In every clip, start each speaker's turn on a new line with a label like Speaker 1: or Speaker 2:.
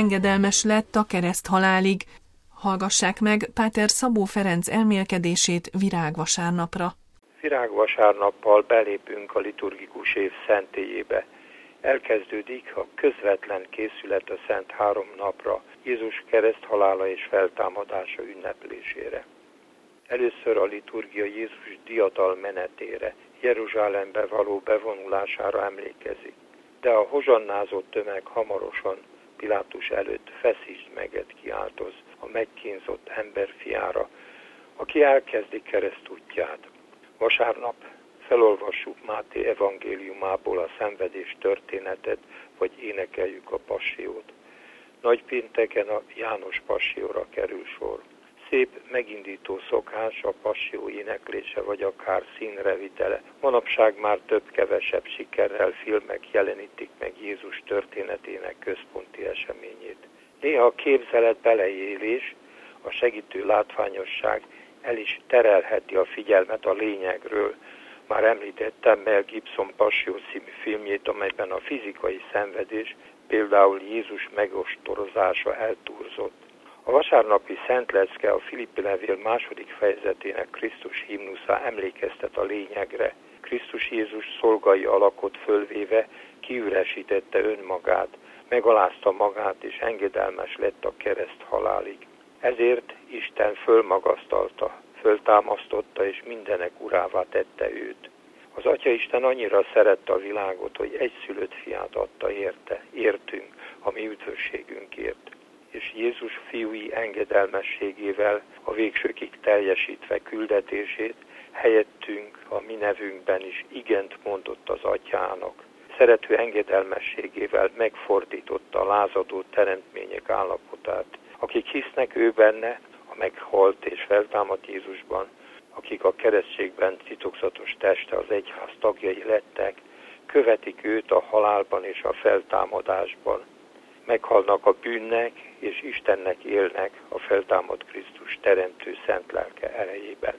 Speaker 1: engedelmes lett a kereszthalálig. Hallgassák meg Páter Szabó Ferenc elmélkedését virágvasárnapra.
Speaker 2: Virágvasárnappal belépünk a liturgikus év szentélyébe. Elkezdődik a közvetlen készület a Szent Három napra, Jézus kereszthalála és feltámadása ünneplésére. Először a liturgia Jézus diadal menetére, Jeruzsálembe való bevonulására emlékezik. De a hozsannázott tömeg hamarosan Pilátus előtt feszítsd meget kiáltoz a megkínzott emberfiára, aki elkezdi keresztútját. Vasárnap felolvassuk Máté evangéliumából a szenvedés történetet, vagy énekeljük a passió-t. Nagypénteken a János passió-ra kerül sor. Szép megindító szokás a passió éneklése, vagy akár színrevitele. Manapság már több-kevesebb sikerrel filmek jelenítik meg Jézus történetének központi eseményét. Néha a képzelet beleélés, a segítő látványosság el is terelheti a figyelmet a lényegről. Már említettem Mel Gibson Passió című filmjét, amelyben a fizikai szenvedés, például Jézus megostorozása eltúrzott. A vasárnapi szentlecke a Filippi levél 2. fejezetének Krisztus himnusza emlékeztet a lényegre. Krisztus Jézus szolgai alakot fölvéve kiüresítette önmagát, megalázta magát és engedelmes lett a kereszt halálig. Ezért Isten fölmagasztalta, föltámasztotta és mindenek urává tette őt. Az Atyaisten annyira szerette a világot, hogy egyszülött fiát adta értünk, a mi üdvösségünkért. És Jézus fiúi engedelmességével a végsőkig teljesítve küldetését, helyettünk a mi nevünkben is igent mondott az Atyának. Szerető engedelmességével megfordította a lázadó teremtmények állapotát. Akik hisznek ő benne, a meghalt és feltámadt Jézusban, akik a keresztségben titokzatos teste az egyház tagjai lettek, követik őt a halálban és a feltámadásban. Meghalnak a bűnnek, és Istennek élnek a feltámadt Krisztus teremtő szent lelke erejében.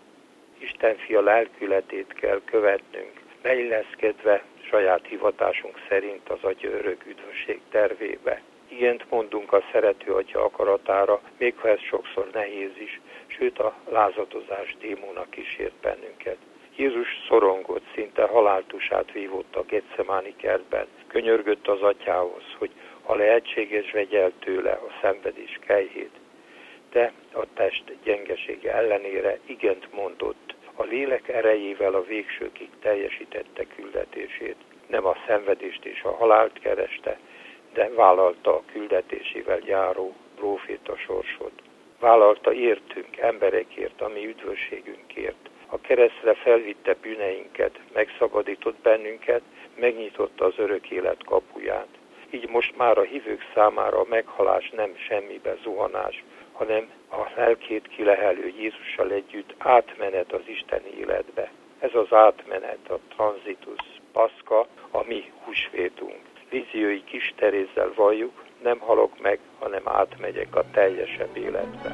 Speaker 2: Isten fia lelkületét kell követnünk, beilleszkedve saját hivatásunk szerint az Atya örök üdvösség tervébe. Igent mondunk a szerető Atya akaratára, még ha ez sokszor nehéz is, sőt a lázadozás démona kísért bennünket. Jézus szorongott, szinte haláltusát vívott a Getsemáni kertben. Könyörgött az Atyához, hogy ha lehetséges, vegye el tőle a szenvedés kelyhét. De a test gyengesége ellenére igent mondott, a lélek erejével a végsőkig teljesítette küldetését. Nem a szenvedést és a halált kereste, de vállalta a küldetésével járó próféta sorsot. Vállalta értünk, emberekért, a mi üdvösségünkért. A keresztre felvitte bűneinket, megszabadított bennünket, megnyitotta az örök élet kapuját. Így most már a hívők számára a meghalás nem semmibe zuhanás, hanem a lelkét kilehelő Jézussal együtt átmenet az isteni életbe. Ez az átmenet, a transitus Paszka, a mi húsvétunk. Líziói kis Terézzel valljuk, nem halok meg, hanem átmegyek a teljesebb életbe.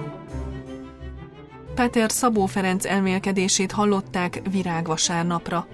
Speaker 1: Páter Szabó Ferenc elmélkedését hallották virágvasárnapra.